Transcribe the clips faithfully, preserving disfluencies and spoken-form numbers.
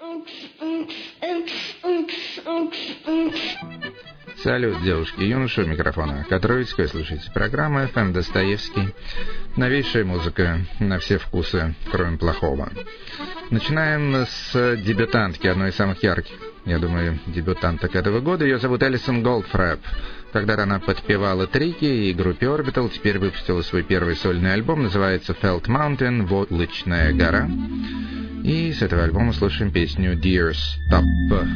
Салют, девушки и юноши у микрофона. Катровицкая, слушайте. Программа эф эм Достоевский. Новейшая музыка на все вкусы, кроме плохого. Начинаем с дебютантки, одной из самых ярких, я думаю, дебютанток этого года. Ее зовут Элисон Голдфрэп. Когда-то она подпевала трики и группе Orbital, теперь выпустила свой первый сольный альбом, называется Felt Mountain, Войлочная гора. И с этого альбома слушаем песню Dear Stop.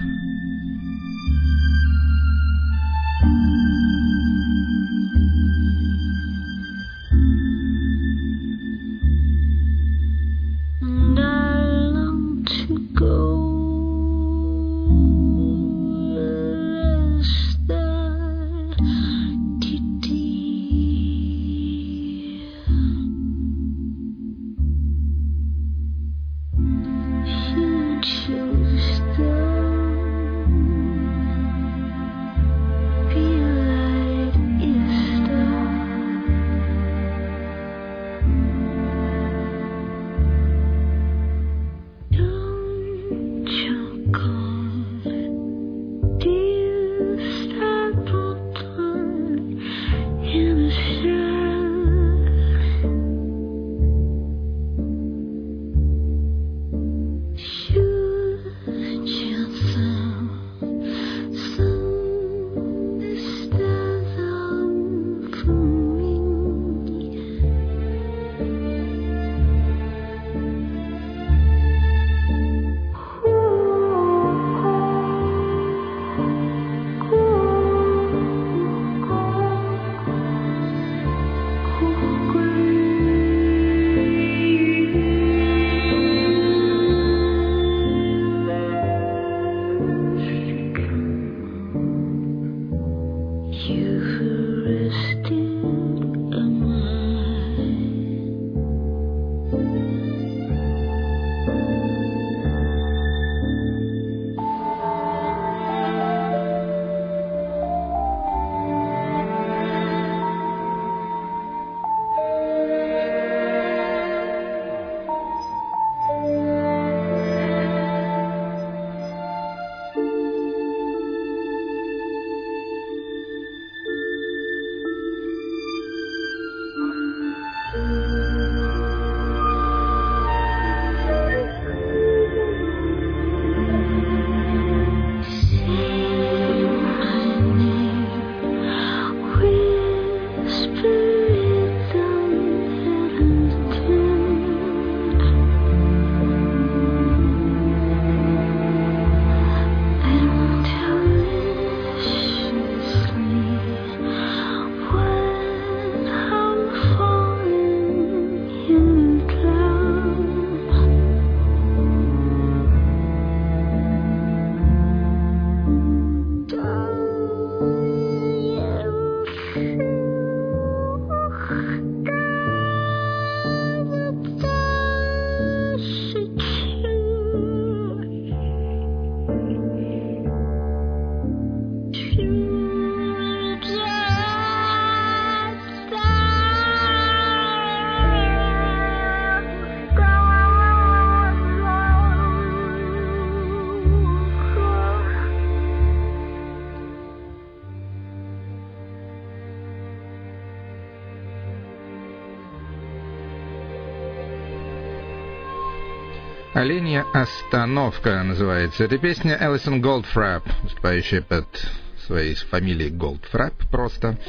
«Оленья остановка» называется эта песня. Элисон Голдфрэп, выступающая под своей фамилией Голдфрэп просто.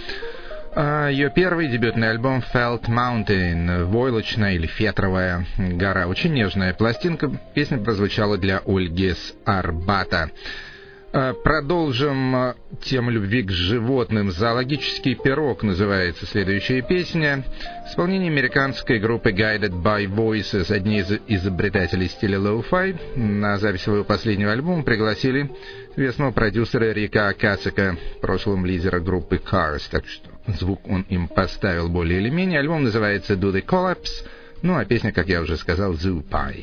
Ее первый дебютный альбом Felt Mountain, войлочная или фетровая гора. Очень нежная пластинка. Песня прозвучала для Ольги с Арбата. Продолжим тему любви к животным. «Зоологический пирог» называется следующая песня. В исполнении американской группы Guided by Voices, одни из изобретателей стиля лоу-фай. На запись своего последнего альбома пригласили известного продюсера Рика Акацика, в прошлом лидера группы Cars, так что звук он им поставил более или менее. Альбом называется Do the Collapse, ну а песня, как я уже сказал, Zoo Pie.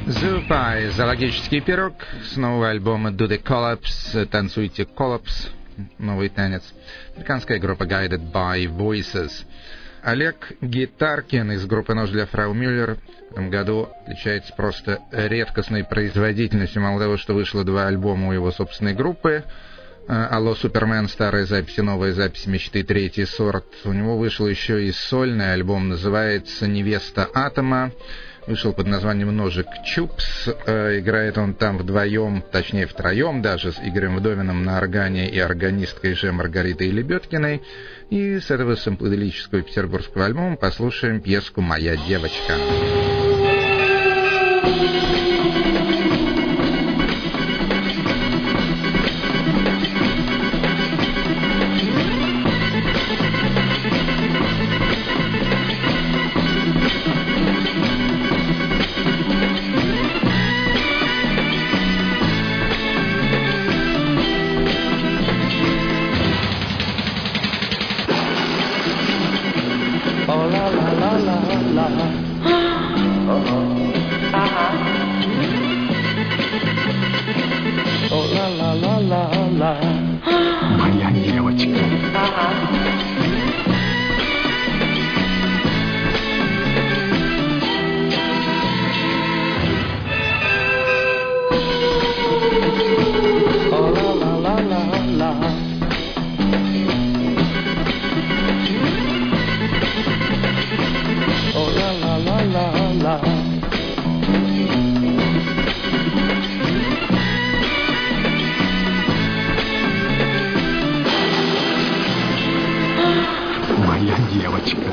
Zupay, зоологический пирог, с нового альбома Do the Collapse, танцуйте Collapse, новый танец. Американская группа Guided by Voices. Олег Гитаркин из группы «Нож для фрау Мюллер» в этом году отличается просто редкостной производительностью. Мало того, что вышло два альбома у его собственной группы, «Алло, Супермен», старые записи, новые записи «Мечты», третий сорт. У него вышел еще и сольный альбом, называется «Невеста Атома». Вышел под названием «Ножик Чупс». Э, играет он там вдвоем, точнее втроем даже, с Игорем Вдовиным на органе и органисткой же Маргаритой Лебедкиной. И с этого симпатического петербургского альбома послушаем пьеску «Моя девочка». Моя девочка. Моя девочка.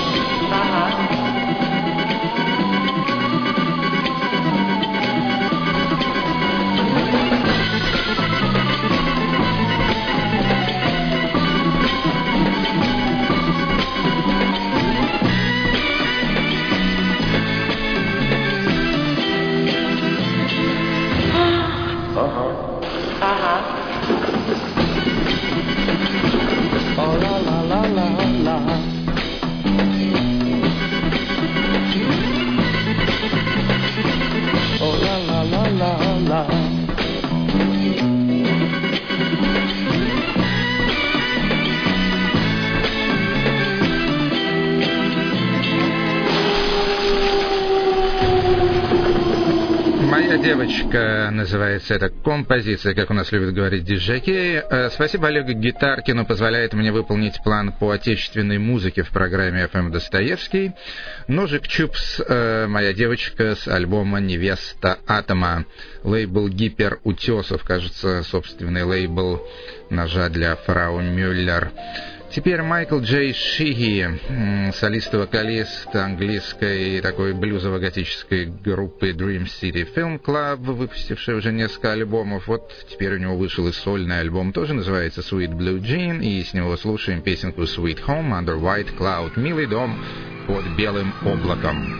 «Моя девочка» называется эта композиция, как у нас любят говорить диджеки. Спасибо Олегу Гитаркину, позволяет мне выполнить план по отечественной музыке в программе эф эм Достоевский. «Ножик Чупс», «Моя девочка» с альбома «Невеста Атома». Лейбл «Гипер Утесов», кажется, собственный лейбл «Ножа для фрау Мюллер». Теперь Майкл Джей Шиги, солист и вокалист английской такой блюзово-готической группы Dream City Film Club, выпустивший уже несколько альбомов. Вот теперь у него вышел и сольный альбом, тоже называется Sweet Blue Jean, и с него слушаем песенку Sweet Home Under White Cloud, милый дом под белым облаком.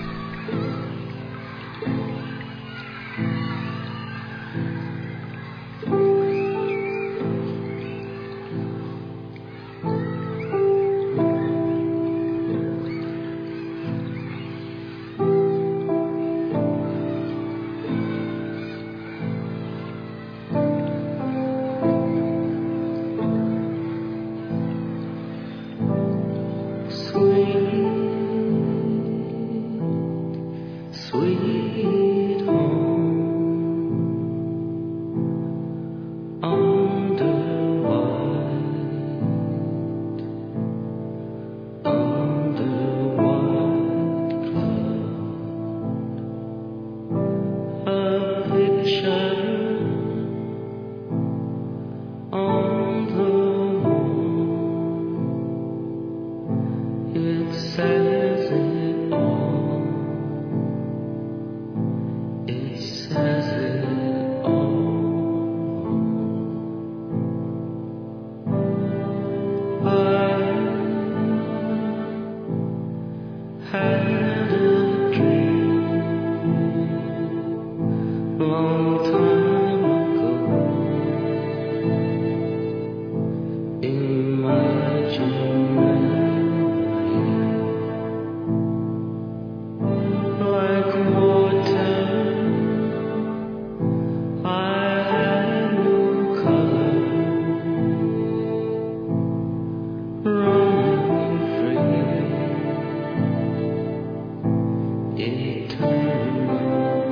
Like water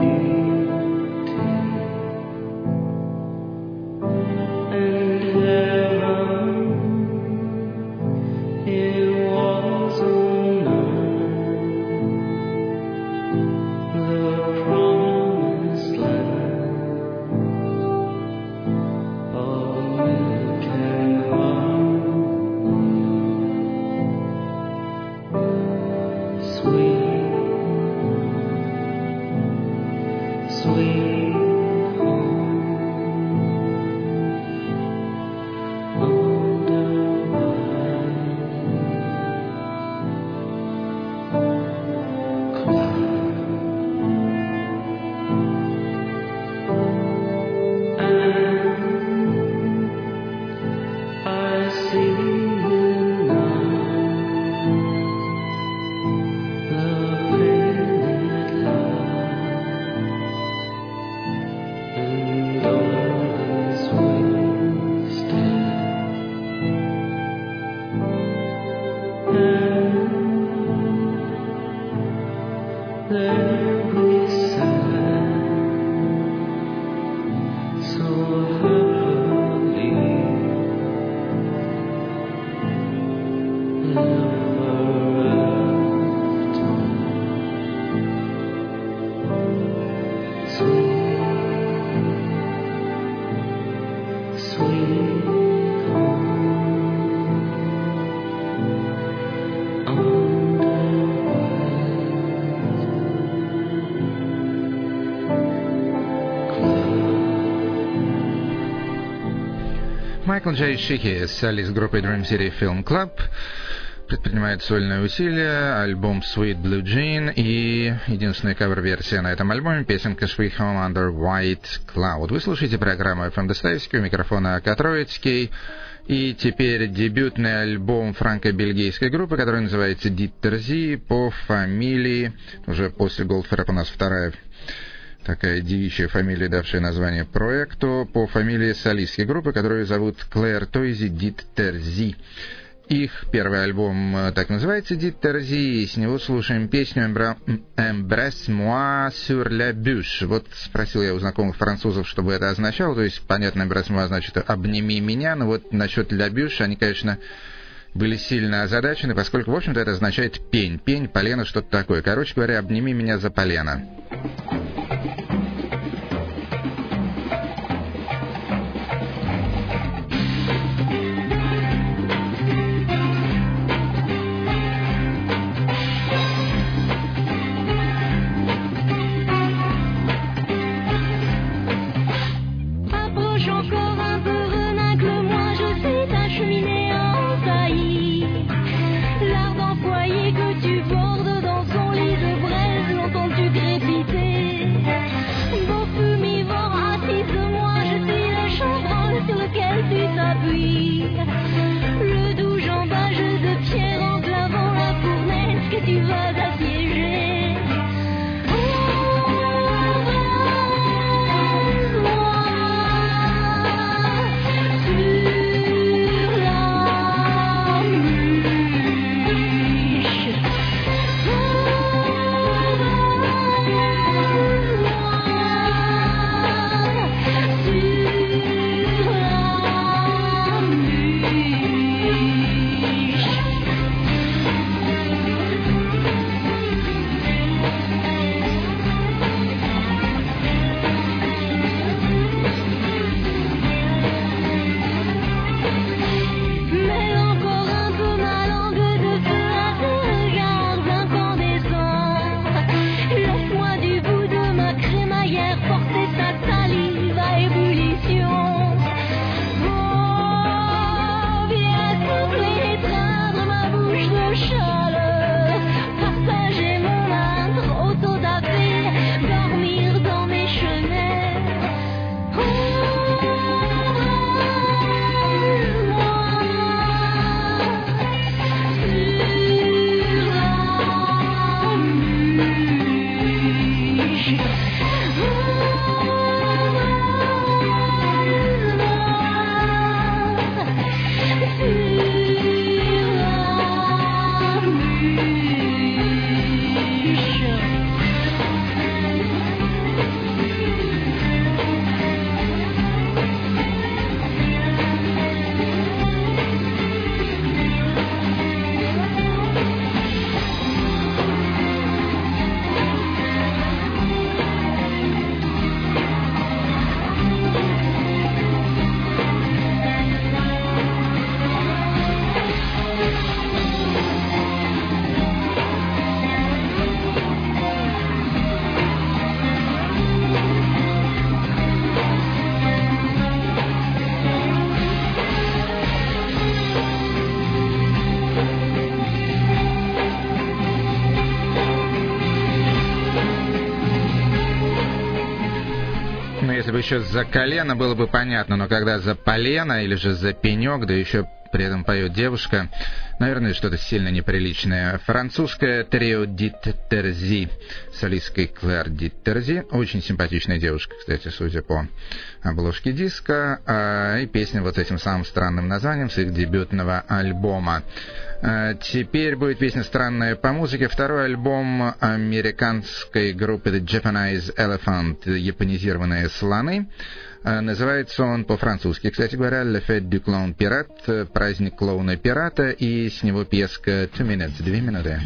Майкл Джей Шихи, солист группы Dream City Film Club, предпринимает сольные усилия, альбом Sweet Blue Jean и единственная кавер-версия на этом альбоме, песенка Sweet Home Under White Cloud. Вы слушаете программу эф эм Достоевский, у микрофона Катроицкий. И теперь дебютный альбом франко-бельгийской группы, который называется Dit Terzi, по фамилии, уже после Goldfrapp у нас вторая такая девичья фамилия, давшая название проекту, по фамилии солистки группы, которую зовут Клэр Тойзи Dit Terzi. Их первый альбом так называется Dit Terzi, и с него слушаем песню «Embrasse-moi sur la bûche». Вот спросил я у знакомых французов, что бы это означало, то есть, понятно, «Embrasse-moi» значит «обними меня», но вот насчет «la bûche» они, конечно, были сильно озадачены, поскольку, в общем-то, это означает «пень», «пень», «полено», что-то такое. Короче говоря, «обними меня за полено». L'ardent foyer que tu bordes dans son lit de braise, l'entends-tu crépiter? Ну, если бы еще за колено, было бы понятно, но когда за полено или же за пенек, да еще при этом поет девушка, наверное, что-то сильно неприличное. Французское трио Ди Терзи, солисткой Клэр Ди Терзи. Очень симпатичная девушка, кстати, судя по обложке диска. А, и песня вот с этим самым странным названием с их дебютного альбома. А, теперь будет песня странная по музыке. Второй альбом американской группы The Japanese Elephant, японизированные слоны. Называется он по-французски, кстати говоря, Le Fête du Clown Pirate, праздник клоуна-пирата, и с него песка Two Minutes, две минуты.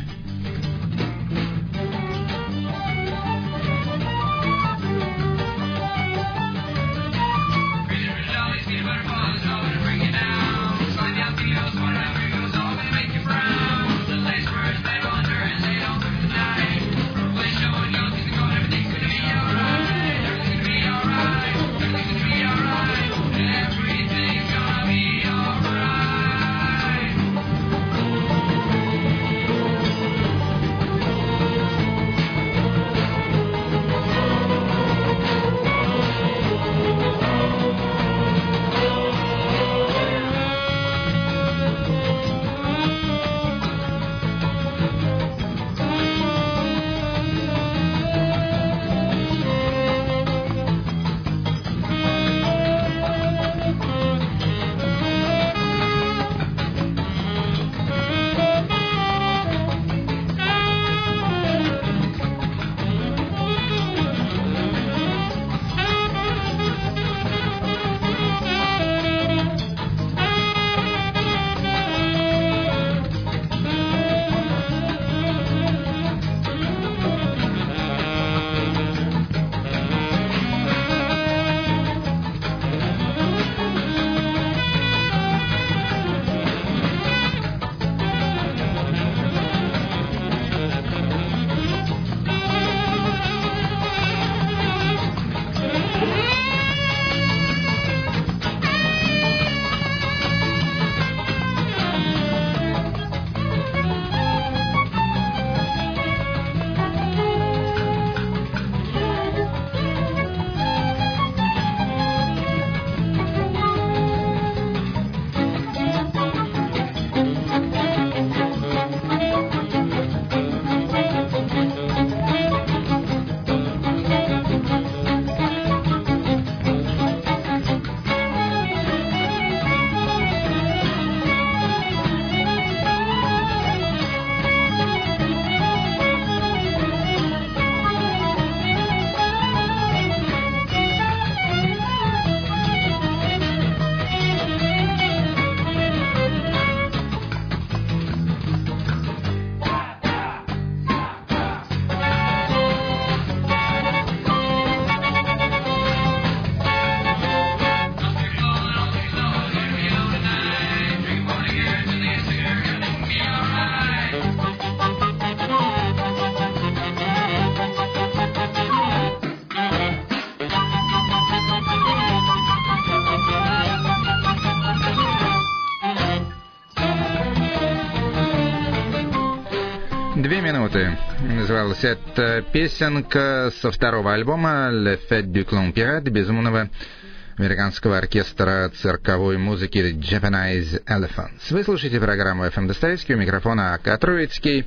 Две минуты. Называлась эта песенка со второго альбома «Le Fête du Clown Pirate» безумного американского оркестра цирковой музыки The Japanese Elephants. Вы слушаете программу эф эм Достоевский, у микрофона А К Троицкий.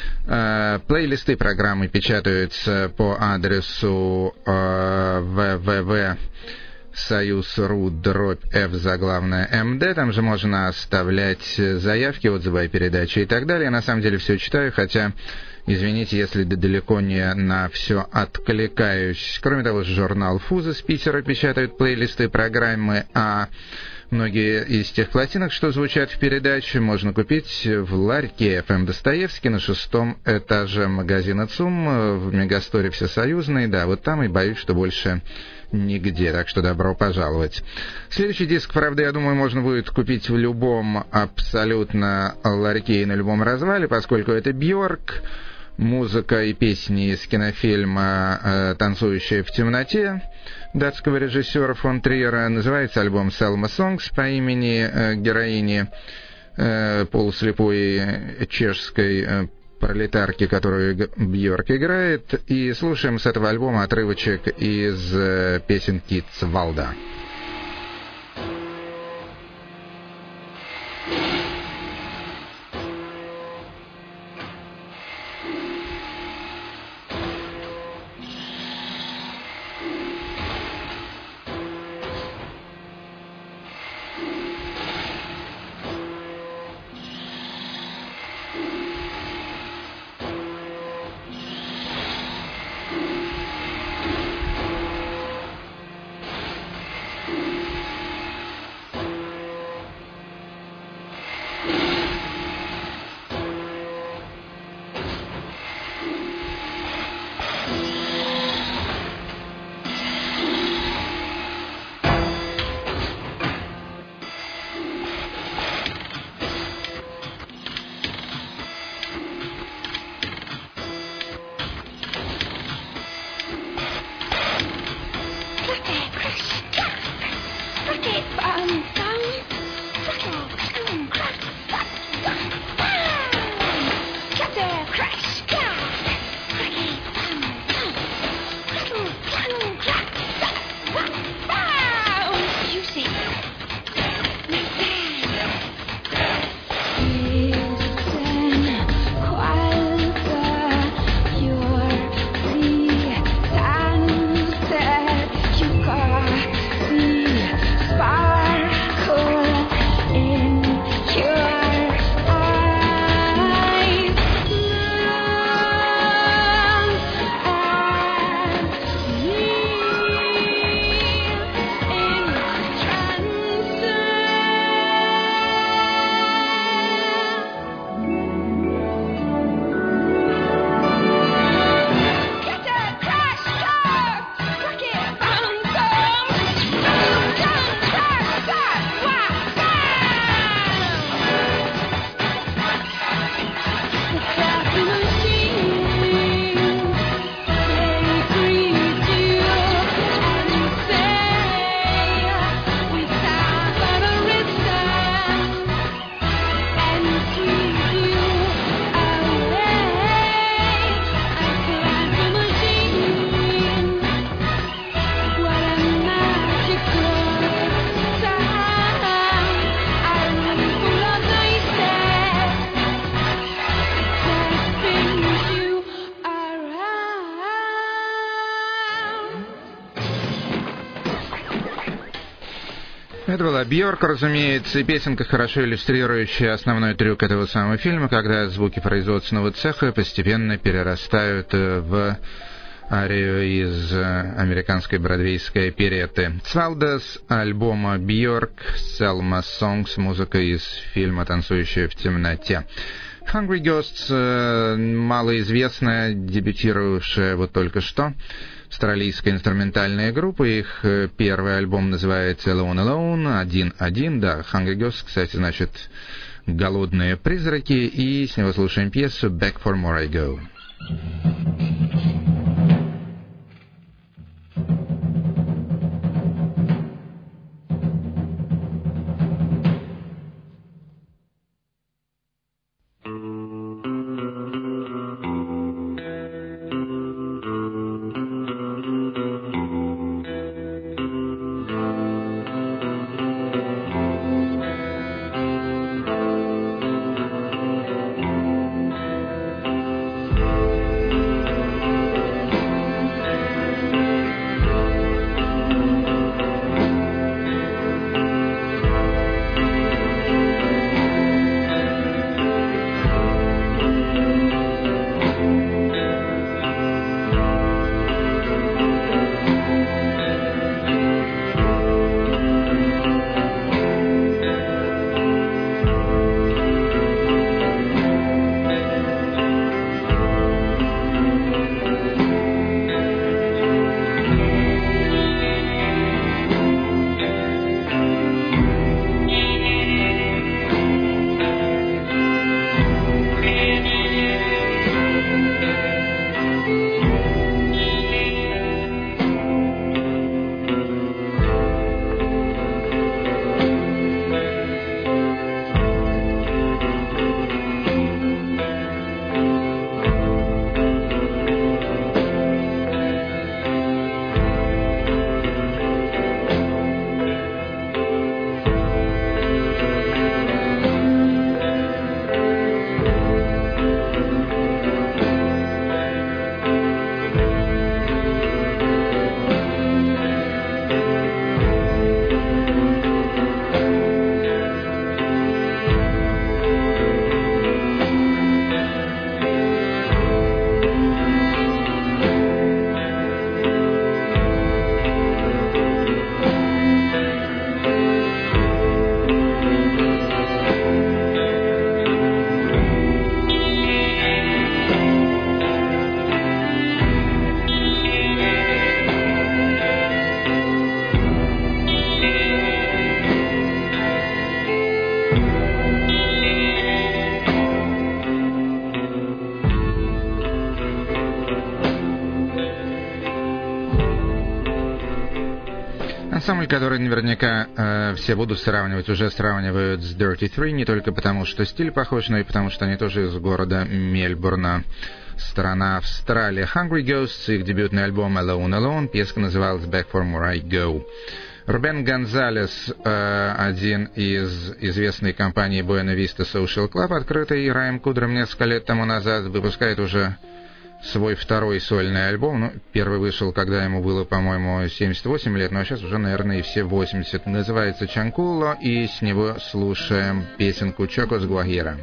Э, плейлисты программы печатаются по адресу э, вэ вэ вэ союз.ру дробь F заглавная эм дэ. Там же можно оставлять заявки, отзывы о передаче и так далее. Я на самом деле все читаю, хотя, извините, если далеко не на все откликаюсь. Кроме того, журнал «Фуза» с Питера печатают плейлисты программы, а многие из тех пластинок, что звучат в передаче, можно купить в ларьке эф эм Достоевский на шестом этаже магазина ЦУМ в Мегасторе Всесоюзный. Да, вот там, и боюсь, что больше нигде, так что добро пожаловать. Следующий диск, правда, я думаю, можно будет купить в любом абсолютно ларьке и на любом развале, поскольку это Бьорк, музыка и песни из кинофильма «Танцующая в темноте» датского режиссера фон Триера. Называется альбом «Selma Songs» по имени героини полуслепой чешской пролетарки, которую Бьорк играет, и слушаем с этого альбома отрывочек из песенки «Цвалда». Это была Бьорк, разумеется, и песенка, хорошо иллюстрирующая основной трюк этого самого фильма, когда звуки производственного цеха постепенно перерастают в арию из американской бродвейской оперетты. Цвалда с альбома Бьорк, Selma Songs, музыка из фильма «Танцующая в темноте». Hungry Ghosts, малоизвестная, дебютировавшая вот только что австралийская инструментальная группа. Их первый альбом называется Alone Alone, один-один. Да, Hungry Ghosts, кстати, значит голодные призраки. И с него слушаем пьесу Back for More I Go. Thank you. Ансамбль, который наверняка э, все будут сравнивать, уже сравнивают с Dirty Three, не только потому, что стиль похож, но и потому, что они тоже из города Мельбурна, страна Австралия. Hungry Ghosts, их дебютный альбом Alone Alone, песня называлась Back From Where I Go. Рубен Гонзалес, э, один из известной компании Buena Vista Social Club, открытый Раем Кудром несколько лет тому назад, выпускает уже свой второй сольный альбом. Ну, первый вышел, когда ему было, по-моему, семьдесят восемь лет, но сейчас уже, наверное, и все восемьдесят. Называется «Чанкуло», и с него слушаем песенку «Чокос Гуахира».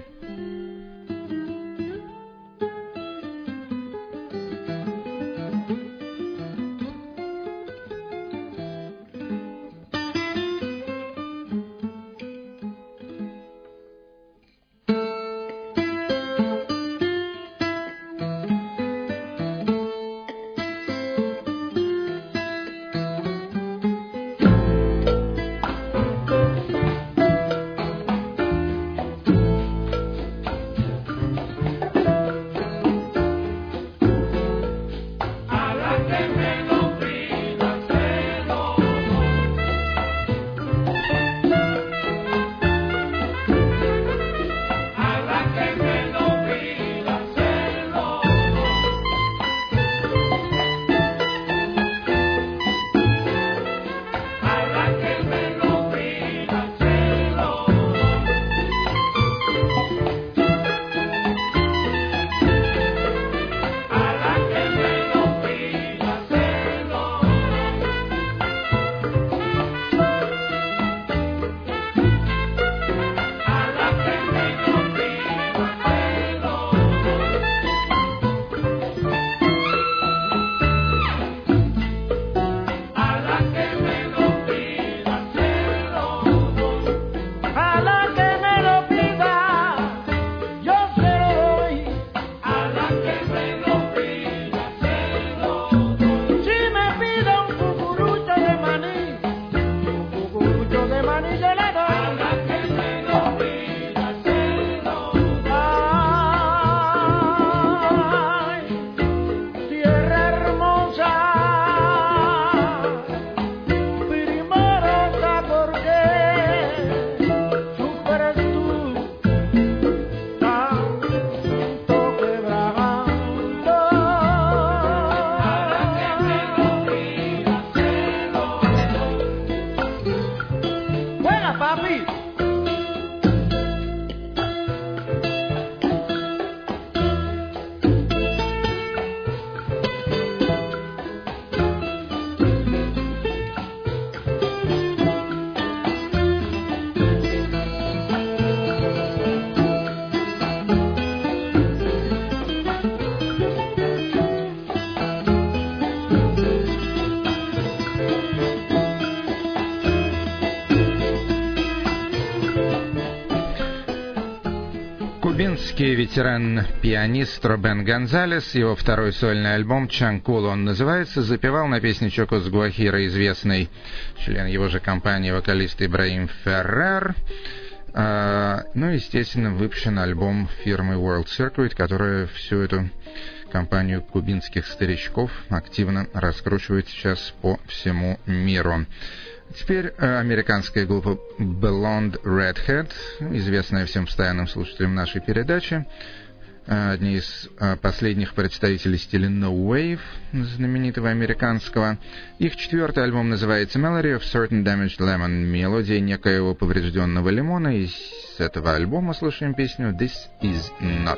Кубинский ветеран-пианист Рубен Гонзалес, его второй сольный альбом «Чанкуло» он называется, запевал на песне «Чокос Гуахира» известный член его же компании, вокалист Ибрахим Феррер. А, ну, естественно, выпущен альбом фирмы World Circuit, которая всю эту компанию кубинских старичков активно раскручивает сейчас по всему миру. Теперь э, американская группа Blonde Redhead, известная всем постоянным слушателям нашей передачи, э, одни из э, последних представителей стиля No Wave, знаменитого американского. Их четвертый альбом называется Melody of Certain Damaged Lemon, мелодия некоего поврежденного лимона, и с этого альбома слушаем песню This Is Not.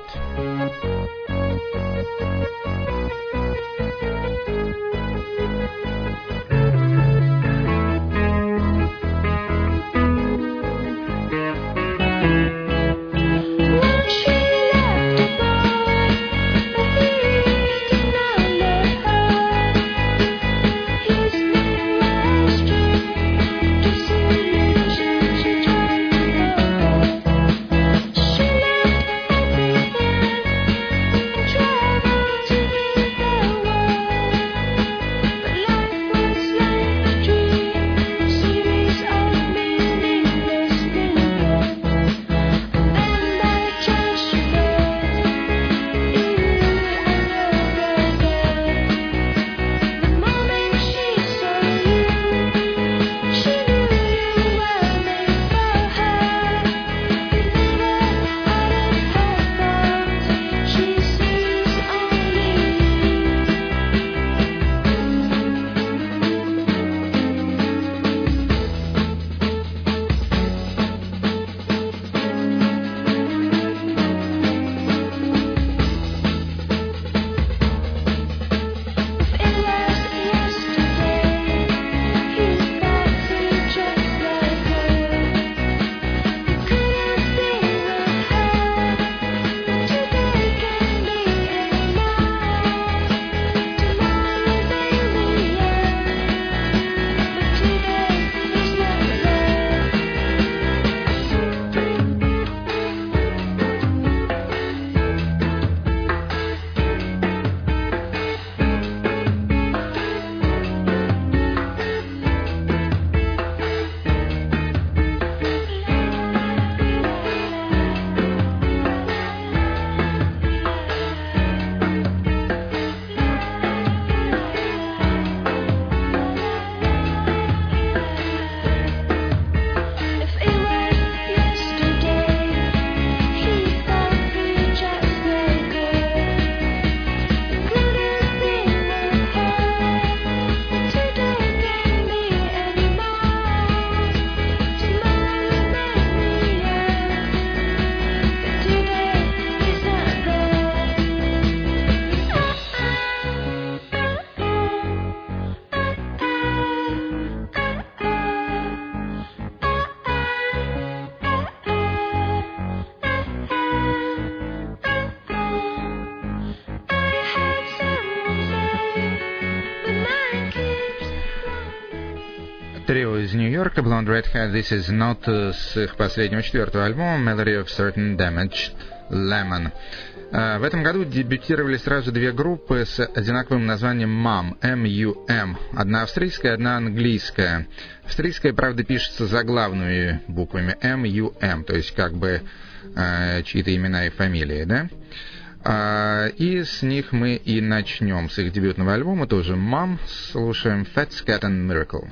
Трио из Нью-Йорка, Blonde Redhead, This Is Not, с их последнего четвертого альбома Melody of Certain Damaged Lemon. В этом году дебютировали сразу две группы с одинаковым названием мам, эм ю эм. Одна австрийская, одна английская. Австрийская, правда, пишется заглавными буквами эм ю эм, то есть как бы э, чьи-то имена и фамилии, да? И с них мы и начнем, с их дебютного альбома, тоже мам. Слушаем Fat Scat and Miracle.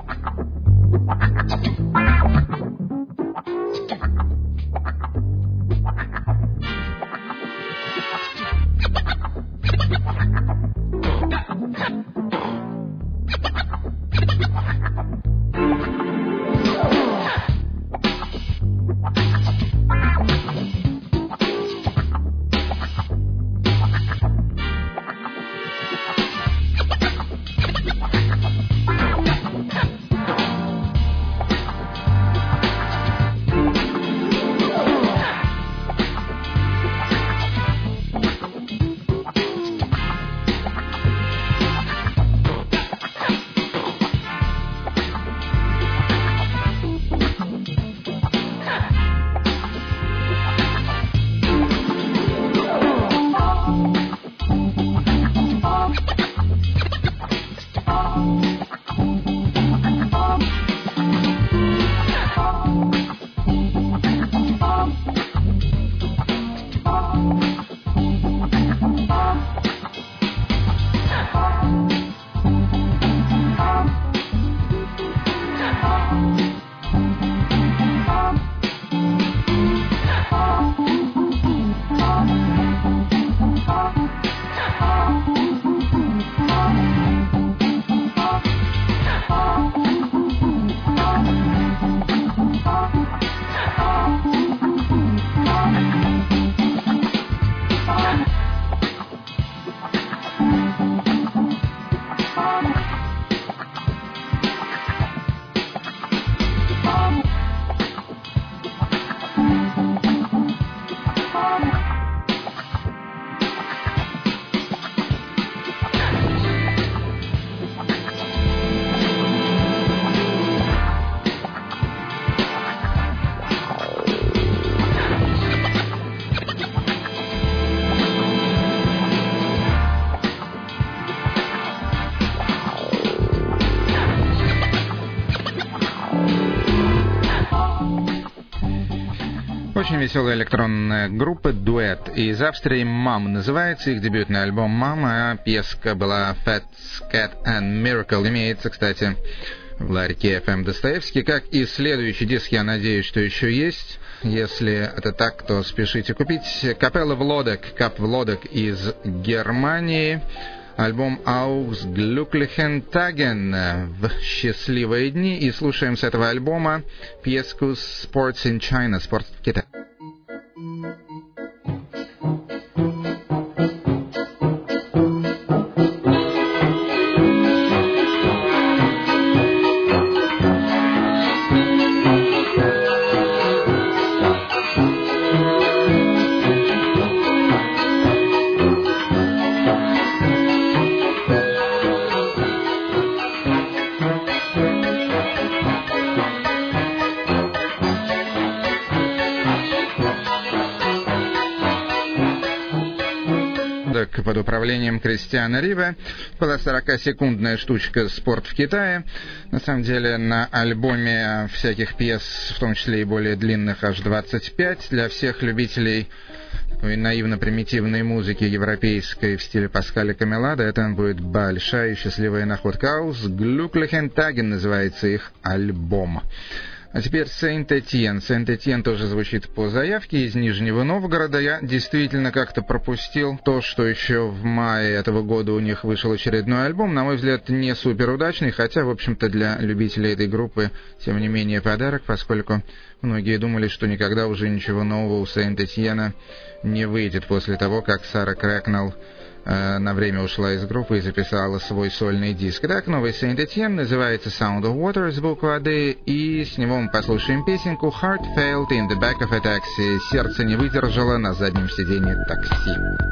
Очень веселая электронная группа «Дуэт». Из Австрии «Мам» называется их дебютный альбом «Мама», а пьеска была «Fat Scat and Miracle». Имеется, кстати, в ларьке эф эм Достоевский, как и следующий диск, я надеюсь, что еще есть. Если это так, то спешите купить. Капелла Влодек, Кап Влодек из Германии. Альбом «Ausglücklichen Tagen» в счастливые дни. И слушаем с этого альбома пьеску «Sports in China», «Спорт в Китае». Под управлением Кристиана Риве была сорокасекундная штучка «Спорт в Китае». На самом деле на альбоме всяких пьес, в том числе и более длинных, аж двадцать пять. Для всех любителей такой наивно-примитивной музыки европейской в стиле Паскаля Камелада это будет большая и счастливая находка. «Ausglücklichen Tagen» называется их альбом. А теперь Сент-Этьен. Сент-Этьен тоже звучит по заявке из Нижнего Новгорода. Я действительно как-то пропустил то, что еще в мае этого года у них вышел очередной альбом. На мой взгляд, не суперудачный, хотя, в общем-то, для любителей этой группы, тем не менее, подарок, поскольку многие думали, что никогда уже ничего нового у Сент-Этьена не выйдет после того, как Сара Крэкнелл на время ушла из группы и записала свой сольный диск. Итак, новый Saint-Étienne называется Sound of Water, звук воды, и с него мы послушаем песенку Heart Failed in the Back of a Taxi. Сердце не выдержало на заднем сиденье такси.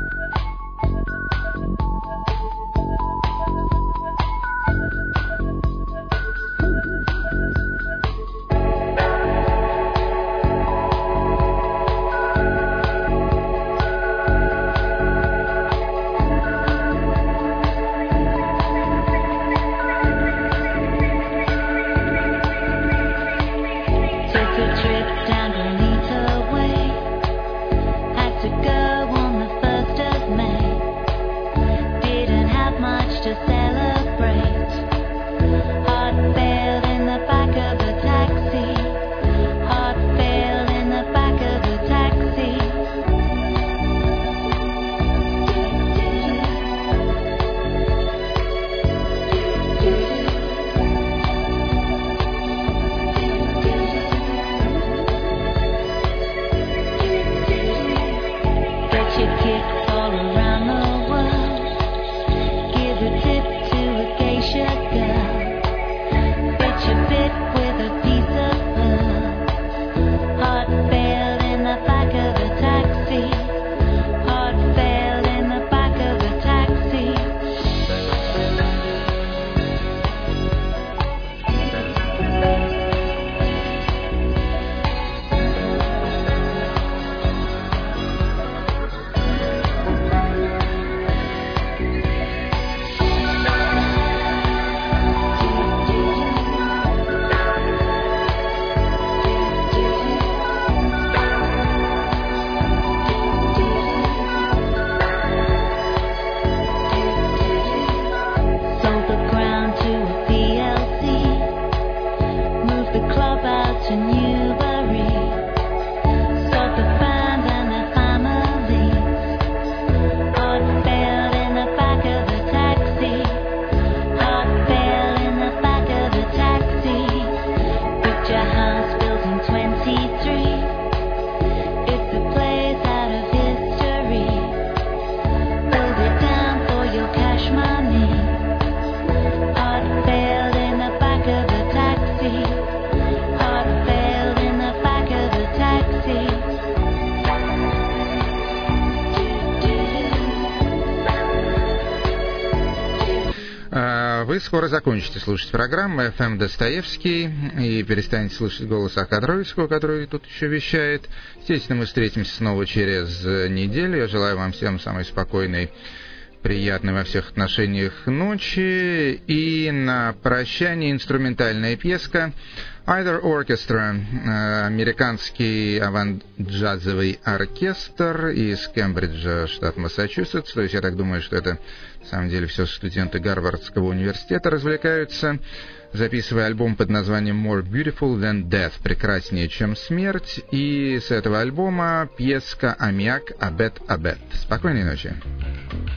Вы скоро закончите слушать программу эф эм Достоевский и перестанете слушать голос Ака Троицкого, который тут еще вещает. Естественно, мы встретимся снова через неделю. Я желаю вам всем самой спокойной, приятной во всех отношениях ночи. И на прощание инструментальная пьеска Either Orchestra, американский авант-джазовый оркестр из Кембриджа, штат Массачусетс. То есть я так думаю, что это на самом деле все студенты Гарвардского университета развлекаются, записывая альбом под названием More Beautiful Than Death, прекраснее, чем смерть. И с этого альбома пьеска Амиак Абет Абет. Спокойной ночи.